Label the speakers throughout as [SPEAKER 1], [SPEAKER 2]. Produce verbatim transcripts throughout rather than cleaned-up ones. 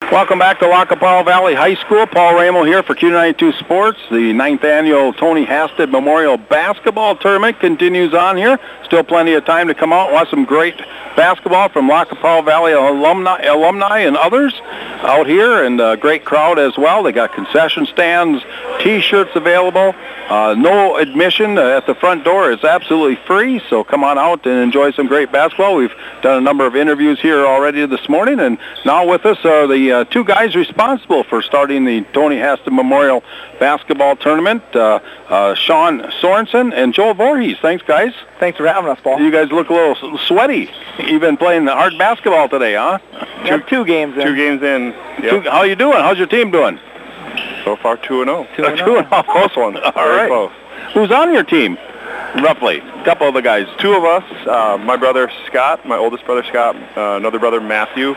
[SPEAKER 1] Welcome back to Lackapaw Valley High School. Paul Ramo here for Q ninety-two Sports. The ninth annual Tony Hasted Memorial Basketball Tournament continues on here. Still plenty of time to come out and watch some great basketball from Lackapaw Valley alumni, alumni and others out here, and a great crowd as well. They got concession stands, T-shirts available. Uh, no admission at the front door. It's absolutely free, so come on out and enjoy some great basketball. We've done a number of interviews here already this morning, and now with us are the uh, two guys responsible for starting the Tony Hasted Memorial Basketball Tournament, uh, uh, Sean Sorensen and Joel Voorhees. Thanks, guys.
[SPEAKER 2] Thanks for having us, Paul.
[SPEAKER 1] You guys look a little sweaty. You've been playing hard basketball today, huh?
[SPEAKER 2] Yeah, two, two games in.
[SPEAKER 3] Two games in. Yep.
[SPEAKER 1] Two, how you doing? How's your team doing?
[SPEAKER 3] So far, two and zero.
[SPEAKER 2] Two and zero.
[SPEAKER 3] Close one.
[SPEAKER 1] All
[SPEAKER 3] Very
[SPEAKER 1] right.
[SPEAKER 3] close.
[SPEAKER 1] Who's on your team? Roughly, a couple of the guys.
[SPEAKER 3] Two of us. Uh, my brother Scott, my oldest brother Scott, uh, another brother Matthew,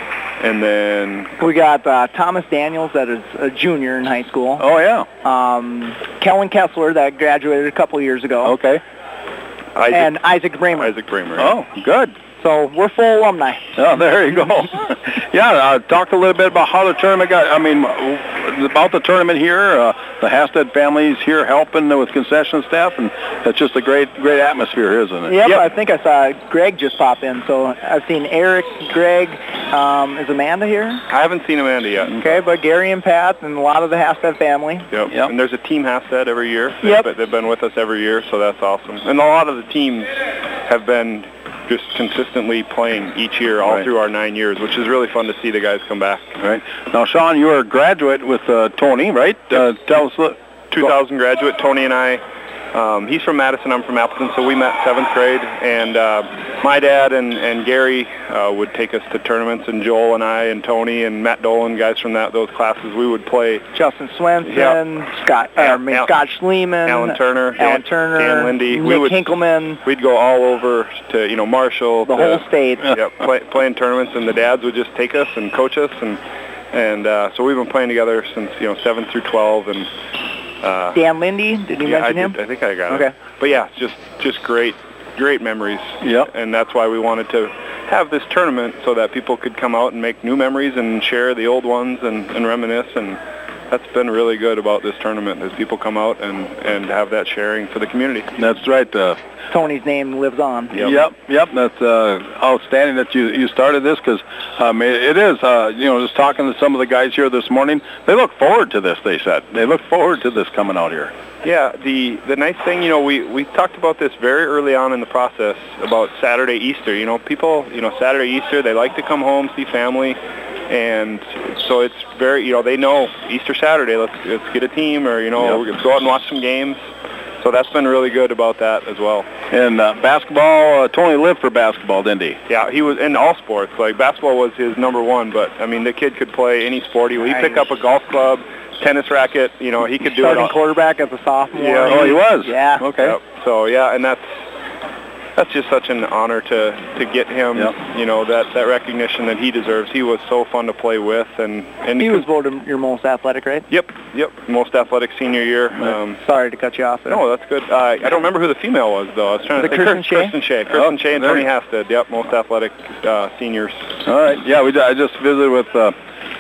[SPEAKER 3] and then
[SPEAKER 2] we got uh, Thomas Daniels, that is a junior in high school.
[SPEAKER 1] Oh yeah.
[SPEAKER 2] Um, Kellen Kessler, that graduated a couple years ago.
[SPEAKER 1] Okay.
[SPEAKER 3] Isaac,
[SPEAKER 2] and Isaac Bramer.
[SPEAKER 3] Isaac Bramer.
[SPEAKER 1] Oh, good.
[SPEAKER 2] So we're full alumni.
[SPEAKER 1] Oh, there you go. yeah, uh, talk a little bit about how the tournament got. I mean, about the tournament here. Uh, the Hasted family's here helping with concession staff, and it's just a great, great atmosphere, isn't it?
[SPEAKER 2] Yep, yep. I think I saw Greg just pop in. So I've seen Eric, Greg. Um, is Amanda here?
[SPEAKER 3] I haven't seen Amanda yet.
[SPEAKER 2] Okay, but Gary and Pat and a lot of the Hasted family.
[SPEAKER 3] Yep. yep. And there's a team Hasted every year.
[SPEAKER 2] Yep.
[SPEAKER 3] They've, they've been with us every year, so that's awesome. And a lot of the teams have been just consistently playing each year all right. through our nine years, which is really fun to see the guys come back.
[SPEAKER 1] Right. Now, Sean, you are a graduate with uh, Tony, right?
[SPEAKER 3] Yep.
[SPEAKER 1] Uh, tell us.
[SPEAKER 3] two thousand graduate. Tony and I, um, he's from Madison, I'm from Appleton, so we met seventh grade, and uh, my dad and, and Gary uh, would take us to tournaments, and Joel and I and Tony and Matt Dolan, guys from that those classes, we would play.
[SPEAKER 2] Justin Swenson,
[SPEAKER 3] yep.
[SPEAKER 2] Scott, uh, I mean,
[SPEAKER 3] Al-
[SPEAKER 2] Scott Schleeman,
[SPEAKER 3] Alan Turner,
[SPEAKER 2] Alan
[SPEAKER 3] Dan,
[SPEAKER 2] Turner,
[SPEAKER 3] Dan Lindy.
[SPEAKER 2] Nick
[SPEAKER 3] we would,
[SPEAKER 2] Hinkleman.
[SPEAKER 3] We'd go all over to, you know, Marshall.
[SPEAKER 2] The
[SPEAKER 3] to,
[SPEAKER 2] whole state.
[SPEAKER 3] Yep, play, playing tournaments, and the dads would just take us and coach us, and and uh, so we've been playing together since, you know, seven through twelve, and
[SPEAKER 2] Uh, Dan Lindy, did you
[SPEAKER 3] yeah,
[SPEAKER 2] mention
[SPEAKER 3] I
[SPEAKER 2] him?
[SPEAKER 3] Did. I think I got
[SPEAKER 2] okay.
[SPEAKER 3] it. But yeah, just just great, great memories.
[SPEAKER 1] Yep.
[SPEAKER 3] And that's why we wanted to have this tournament so that people could come out and make new memories and share the old ones and, and reminisce. And that's been really good about this tournament, is people come out and, and have that sharing for the community.
[SPEAKER 1] That's right. Uh,
[SPEAKER 2] Tony's name lives on.
[SPEAKER 1] Yep, yep. yep. That's uh, outstanding that you you started this, because um, it, it is. Uh, you know, just talking to some of the guys here this morning, they look forward to this. They said they look forward to this coming out here.
[SPEAKER 3] Yeah. The the nice thing, you know, we we talked about this very early on in the process about Saturday, Easter. You know, people, you know, Saturday, Easter, they like to come home, see family. And so it's very, you know, they know Easter Saturday, let's let's get a team, or, you know, yep. let's go out and watch some games. So that's been really good about that as well.
[SPEAKER 1] And uh, basketball, uh, Tony lived for basketball, didn't he?
[SPEAKER 3] Yeah, he was in all sports. Like, basketball was his number one, but, I mean, the kid could play any sport. He would pick up a golf club, tennis racket, you know, he could do
[SPEAKER 2] Starting
[SPEAKER 3] it all.
[SPEAKER 2] quarterback as a sophomore.
[SPEAKER 3] Yeah.
[SPEAKER 1] Oh, he was?
[SPEAKER 2] Yeah.
[SPEAKER 1] Okay.
[SPEAKER 3] Yep. So, yeah, and that's that's just such an honor to, to get him, yep. you know, that, that recognition that he deserves. He was so fun to play with. and, and
[SPEAKER 2] He was voted your most athletic, right?
[SPEAKER 3] Yep, yep, most athletic senior year. Um,
[SPEAKER 2] Sorry to cut you off there.
[SPEAKER 3] No, that's good. Uh, I don't remember who the female was, though. I was trying
[SPEAKER 2] the
[SPEAKER 3] to
[SPEAKER 2] think.
[SPEAKER 3] Kirsten Shea? Kirsten Shea. Kirsten
[SPEAKER 1] oh,
[SPEAKER 3] Shea and Tony Hasted. Yep, most athletic uh, seniors.
[SPEAKER 1] All right. Yeah, we I just visited with uh,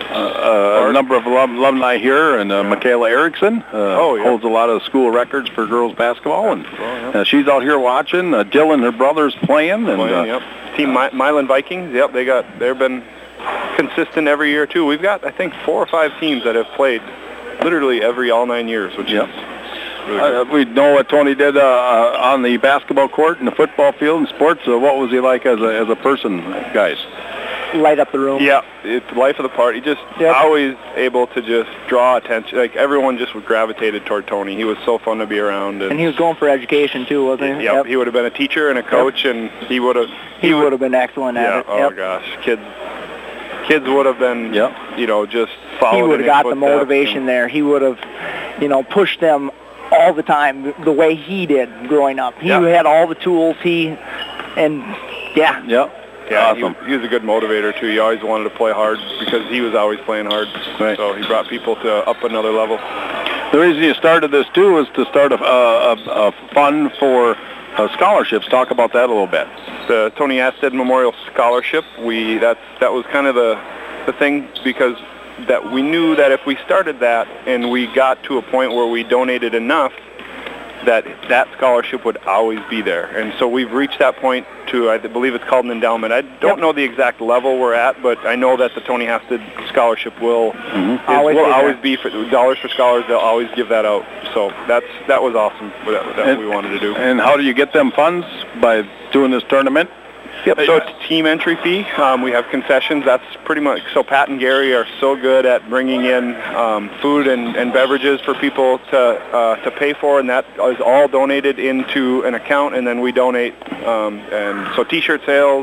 [SPEAKER 1] uh, a number of alumni here, and uh, yeah. Michaela Erickson uh,
[SPEAKER 3] oh, yeah.
[SPEAKER 1] holds a lot of school records for girls basketball, and
[SPEAKER 3] oh, yeah.
[SPEAKER 1] uh, she's out here watching. Uh, Dylan, her brother's playing. And,
[SPEAKER 3] playing
[SPEAKER 1] uh,
[SPEAKER 3] yep. Team My- Milan Vikings, yep, they got, they've been consistent every year, too. We've got, I think, four or five teams that have played literally every all nine years, which
[SPEAKER 1] yep.
[SPEAKER 3] is really
[SPEAKER 1] uh, we know what Tony did uh, uh, on the basketball court and the football field and sports. So what was he like as a, as a person, guys?
[SPEAKER 2] Light up the room.
[SPEAKER 3] Yeah, it's the life of the party. Just
[SPEAKER 2] yep.
[SPEAKER 3] always able to just draw attention. Like, everyone just gravitated toward Tony. He was so fun to be around. And,
[SPEAKER 2] and he was going for education, too, wasn't he?
[SPEAKER 3] Yep,
[SPEAKER 2] yep.
[SPEAKER 3] he would have been a teacher and a coach, yep. and he would have...
[SPEAKER 2] He, he would have been excellent
[SPEAKER 3] yeah,
[SPEAKER 2] at it.
[SPEAKER 3] Oh,
[SPEAKER 2] yep.
[SPEAKER 3] gosh. Kids kids would have been,
[SPEAKER 1] yep.
[SPEAKER 3] you know, just followed
[SPEAKER 2] He would have got the motivation
[SPEAKER 3] and,
[SPEAKER 2] there. He would have, you know, pushed them all the time the way he did growing up. He
[SPEAKER 3] yep.
[SPEAKER 2] had all the tools. He, and, yeah.
[SPEAKER 1] Yep.
[SPEAKER 3] Yeah,
[SPEAKER 1] awesome.
[SPEAKER 3] he, he was a good motivator, too. He always wanted to play hard because he was always playing hard.
[SPEAKER 1] Right.
[SPEAKER 3] So he brought people to up another level.
[SPEAKER 1] The reason you started this, too, is to start a, a, a fund for uh, scholarships. Talk about that a little bit.
[SPEAKER 3] The Tony Hasted Memorial Scholarship, we that's that was kind of the the thing because that we knew that if we started that and we got to a point where we donated enough, that that scholarship would always be there. And so we've reached that point to, I believe it's called an endowment. I don't yep. know the exact level we're at, but I know that the Tony Hasted scholarship will mm-hmm. is, always, will be, always be for Dollars for Scholars. They'll always give that out. So that's that was awesome. That, that and, we wanted to do.
[SPEAKER 1] And how do you get them funds? By doing this tournament?
[SPEAKER 3] Yep. So it's a team entry fee. Um, we have concessions. That's pretty much, so Pat and Gary are so good at bringing in um, food and, and beverages for people to uh, to pay for, and that is all donated into an account, and then we donate. Um, and so T-shirt sales.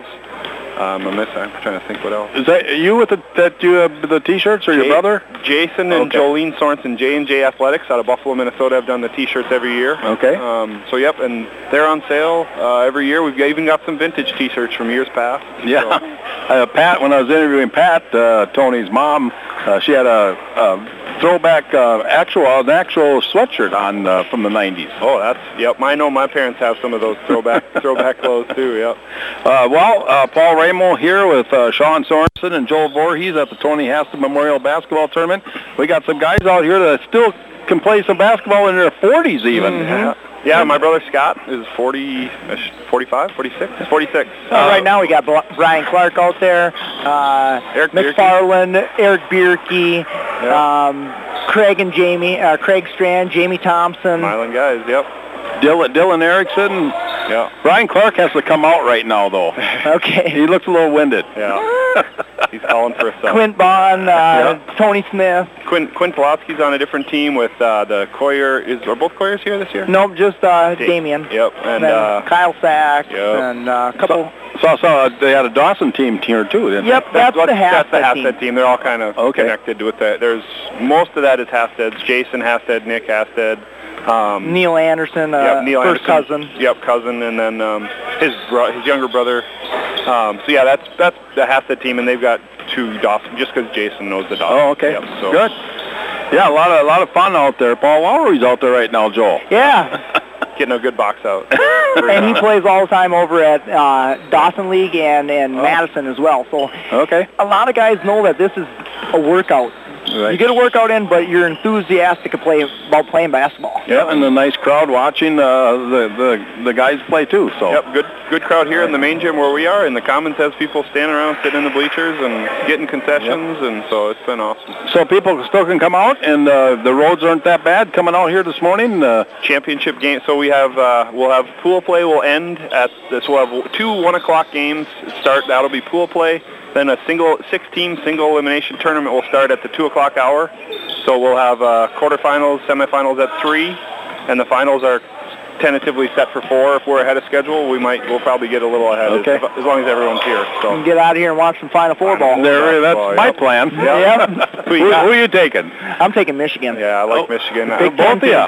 [SPEAKER 3] Um, I'm, missing, I'm trying to think what else.
[SPEAKER 1] Is that you with the, that you have the T-shirts, or
[SPEAKER 3] Jay,
[SPEAKER 1] your brother?
[SPEAKER 3] Jason and okay. Jolene Sorensen, J and J Athletics out of Buffalo, Minnesota, have done the T-shirts every year.
[SPEAKER 1] Okay.
[SPEAKER 3] Um, so yep, and they're on sale uh, every year. We've even got some vintage T-shirts from years past.
[SPEAKER 1] Yeah. So. Uh, Pat, when I was interviewing Pat, uh, Tony's mom, uh, she had a, a throwback uh, actual an actual sweatshirt on uh, from the nineties.
[SPEAKER 3] Oh, that's yep. I know my parents have some of those throwback throwback clothes too. Yep.
[SPEAKER 1] Uh, well, uh, Paul Ramo here with uh, Sean Sorensen and Joel Voorhees at the Tony Hasted Memorial Basketball Tournament. We got some guys out here that still can play some basketball in their forties even.
[SPEAKER 3] Mm-hmm. Yeah. Yeah, my brother Scott is forty, forty-five, forty-six, forty-six.
[SPEAKER 2] Uh, uh, right now we got Brian Clark out there, uh,
[SPEAKER 3] Eric
[SPEAKER 2] McFarland, Eric Bierke, yeah. um, Craig and Jamie, uh, Craig Strand, Jamie Thompson.
[SPEAKER 3] Smiling guys, yep.
[SPEAKER 1] Dylan, Dylan Erickson.
[SPEAKER 3] Yeah.
[SPEAKER 1] Brian Clark has to come out right now, though.
[SPEAKER 2] Okay.
[SPEAKER 1] He looks a little winded.
[SPEAKER 3] Yeah. He's calling for a sub.
[SPEAKER 2] Quint Bond, uh, yeah. Tony Smith.
[SPEAKER 3] Quint, Quint Pulaski's on a different team with uh, the Coyer. Is, are both Coyers here this year?
[SPEAKER 2] Nope, just uh, Damien.
[SPEAKER 3] Yep. And,
[SPEAKER 2] and uh, Kyle Sack.
[SPEAKER 3] Yep.
[SPEAKER 2] And uh, a couple.
[SPEAKER 1] So, so uh, they had a Dawson team here, too, didn't
[SPEAKER 2] yep,
[SPEAKER 1] they?
[SPEAKER 2] that's, that's the Hasted
[SPEAKER 3] That's the Hasted
[SPEAKER 2] team.
[SPEAKER 3] team. They're all kind of okay. connected with that. There's, most of that is Hasted's. Jason Hasted, Nick Hasted. Um,
[SPEAKER 2] Neil Anderson, uh,
[SPEAKER 3] yep, Neil
[SPEAKER 2] first
[SPEAKER 3] Anderson,
[SPEAKER 2] cousin.
[SPEAKER 3] Yep, cousin, and then um, his bro- his younger brother. Um, so yeah, that's that's the Hasted team, and they've got two Dawson, just because Jason knows the Dawson.
[SPEAKER 1] Oh, okay,
[SPEAKER 3] yep, so.
[SPEAKER 1] Good. Yeah, a lot of a lot of fun out there. Paul Lowry's out there right now, Joel.
[SPEAKER 2] Yeah.
[SPEAKER 3] Getting a good box out.
[SPEAKER 2] And he plays all the time over at uh, Dawson League and, and oh. Madison as well. So
[SPEAKER 1] okay.
[SPEAKER 2] A lot of guys know that this is a workout. Right. You get a workout in, but you're enthusiastic to play, about playing basketball.
[SPEAKER 1] Yeah, and a nice crowd watching uh, the, the the guys play, too. So.
[SPEAKER 3] Yep, good good crowd here in the main gym where we are, and the Commons has people standing around, sitting in the bleachers and getting concessions, yep. and so it's been awesome.
[SPEAKER 1] So people still can come out, and uh, the roads aren't that bad coming out here this morning? Uh,
[SPEAKER 3] Championship game, so we have, uh, we'll have pool play will end at this, we'll have two one o'clock games start, that'll be pool play. Then a single six-team single elimination tournament will start at the two o'clock hour. So we'll have uh, quarterfinals, semifinals at three, and the finals are tentatively set for four. If we're ahead of schedule, we might we'll probably get a little ahead
[SPEAKER 1] okay.
[SPEAKER 3] as, as long as everyone's here. So
[SPEAKER 2] you can get out of here and watch some Final Four ball.
[SPEAKER 1] There, that's
[SPEAKER 3] ball,
[SPEAKER 1] my
[SPEAKER 3] yep.
[SPEAKER 1] plan.
[SPEAKER 2] Yep. yep.
[SPEAKER 1] who, who are you taking?
[SPEAKER 2] I'm taking Michigan.
[SPEAKER 3] Yeah, I like
[SPEAKER 1] oh,
[SPEAKER 3] Michigan.
[SPEAKER 1] Uh, both of you.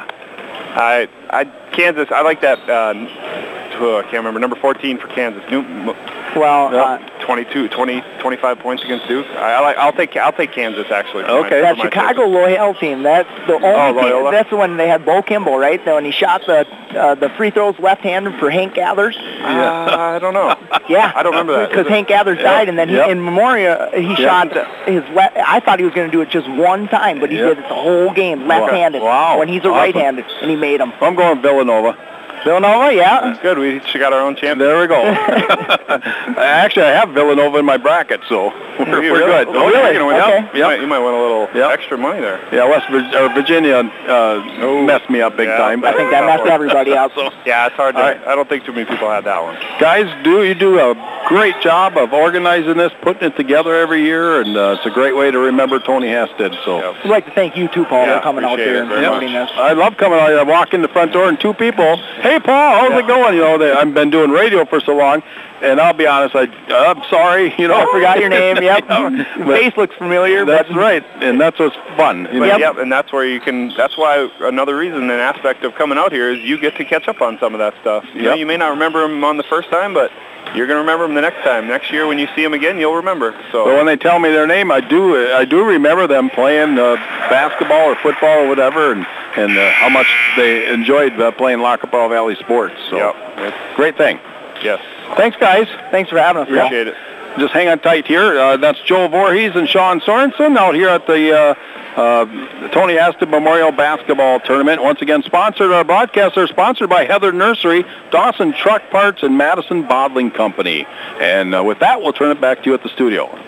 [SPEAKER 3] I, I, Kansas. I like that. Uh, I can't remember number fourteen for Kansas. New,
[SPEAKER 2] well, uh,
[SPEAKER 3] twenty-two, twenty, twenty-five points against Duke. I, I like. I'll take. I'll take Kansas actually.
[SPEAKER 1] Okay.
[SPEAKER 2] My, that Chicago Loyola team. That's the only.
[SPEAKER 3] Oh, Loyola.
[SPEAKER 2] Team, that's the one they had Bo Kimball, right? When he shot the uh, the free throws left-handed for Hank Gathers.
[SPEAKER 3] Yeah. Uh, I don't know.
[SPEAKER 2] Yeah.
[SPEAKER 3] I don't remember that.
[SPEAKER 2] Because Hank Gathers
[SPEAKER 1] yeah.
[SPEAKER 2] died, and then he,
[SPEAKER 1] yep.
[SPEAKER 2] in memorial he yep. shot his left. I thought he was going to do it just one time, but he yep. did it the whole game left-handed.
[SPEAKER 1] Wow.
[SPEAKER 2] When he's a
[SPEAKER 1] awesome.
[SPEAKER 2] right-handed, and he made them.
[SPEAKER 1] I'm going Villanova.
[SPEAKER 2] Villanova, yeah.
[SPEAKER 3] Good. We each got our own champion.
[SPEAKER 1] There we go. Actually, I have Villanova in my bracket, so we're, we're
[SPEAKER 3] really?
[SPEAKER 1] good.
[SPEAKER 3] Oh,
[SPEAKER 2] really?
[SPEAKER 3] You're gonna win.
[SPEAKER 2] Okay.
[SPEAKER 3] Yep. You, might, you might win a little
[SPEAKER 1] yep.
[SPEAKER 3] extra money there.
[SPEAKER 1] Yeah, West Vir- Virginia uh, oh. messed me up big
[SPEAKER 3] yeah.
[SPEAKER 1] time.
[SPEAKER 2] I think that messed everybody up.
[SPEAKER 1] So.
[SPEAKER 3] Yeah, it's hard to.
[SPEAKER 1] Right.
[SPEAKER 3] I don't think too many people had that one.
[SPEAKER 1] Guys, do you do a great job of organizing this, putting it together every year, and uh, it's a great way to remember Tony Hasted. So
[SPEAKER 3] yep.
[SPEAKER 2] I'd like to thank you too, Paul,
[SPEAKER 3] yeah,
[SPEAKER 2] for coming out there and promoting
[SPEAKER 1] yep.
[SPEAKER 2] this.
[SPEAKER 1] I love coming out here. I walk in the front door and two people, hey, Paul, how's yeah. it going? You know, they, I've been doing radio for so long, and I'll be honest, I, I'm sorry, you know.
[SPEAKER 2] I forgot your name, yep.
[SPEAKER 1] Your
[SPEAKER 2] face looks familiar.
[SPEAKER 1] That's
[SPEAKER 2] but
[SPEAKER 1] right, and that's what's fun. You know?
[SPEAKER 3] Yep. yep, and that's where you can, that's why another reason, an aspect of coming out here is you get to catch up on some of that stuff. You yep. know, you may not remember them on the first time, but you're going to remember them the next time. Next year when you see them again, you'll remember. So
[SPEAKER 1] but when they tell me their name, I do I do remember them playing uh, basketball or football or whatever, and, and uh, how much they enjoyed uh, playing La Capella Valley sports. So
[SPEAKER 3] yep.
[SPEAKER 1] it's a great thing.
[SPEAKER 3] Yes.
[SPEAKER 1] Thanks, guys.
[SPEAKER 2] Thanks for having us.
[SPEAKER 3] Appreciate
[SPEAKER 1] yeah.
[SPEAKER 3] it.
[SPEAKER 1] just hang on tight here. Uh, that's Joe Voorhees and Sean Sorensen out here at the uh, uh, Tony Hasted Memorial Basketball Tournament. Once again, sponsored, our broadcasts are sponsored by Heather Nursery, Dawson Truck Parts, and Madison Bottling Company. And uh, with that, we'll turn it back to you at the studio.